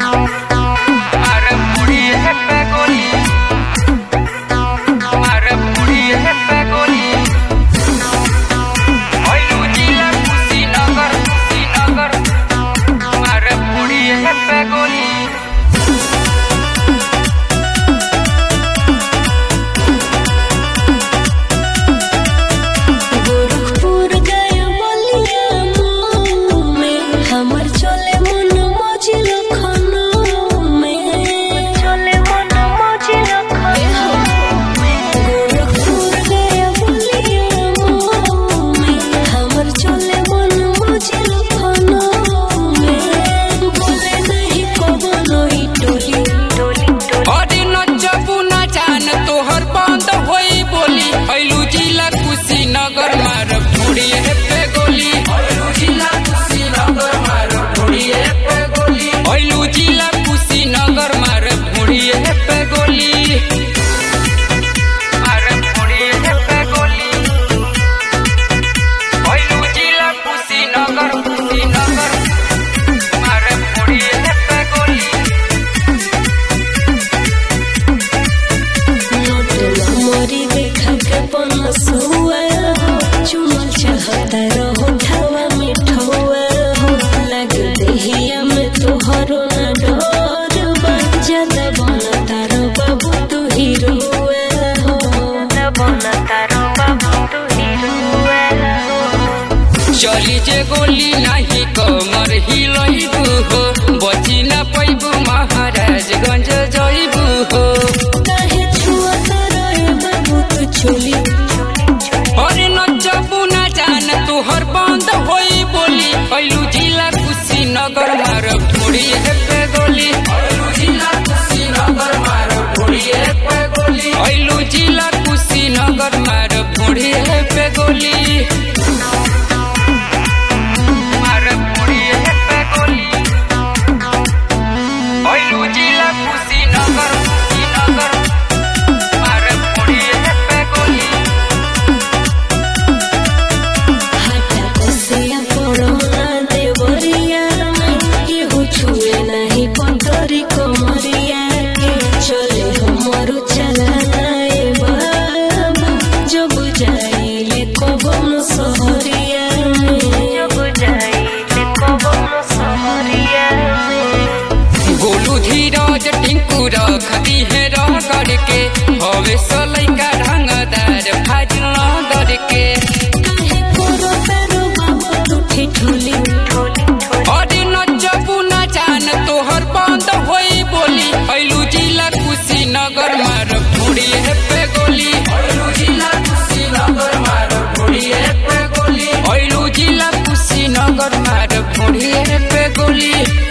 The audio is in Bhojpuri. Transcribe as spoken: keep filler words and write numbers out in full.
चली जे गोली नाही कमर हिलैबू हो, बची न पैबू महाराजगंज जइबू हो। काहे छुअत रहे बाबू तू चोली, अरे नचबू ना जान तोहर बंद होई बोली। पैलू जिला कुशीनगर मारब ढोड़ी पे गोली, पैलू जिला कुशीनगर मारब ढोड़ी पे गोली, पैलू जिला कुशीनगर मारब ढोड़ी पे गोली। टिंकू रखती है रगड़ के, हवे सलैका ढंगदार फाजिल नगर के। काहे कोरो पेरो बाबू तू ठिठुली, अरे नचबू ना जान तोहर बंद होई बोली। पैलू जिला कुशीनगर मारब ढोड़ी पे गोली, पैलू जिला कुशीनगर मारब ढोड़ी पे गोली, पैलू जिला कुशीनगर मारब ढोड़ी पे गोली।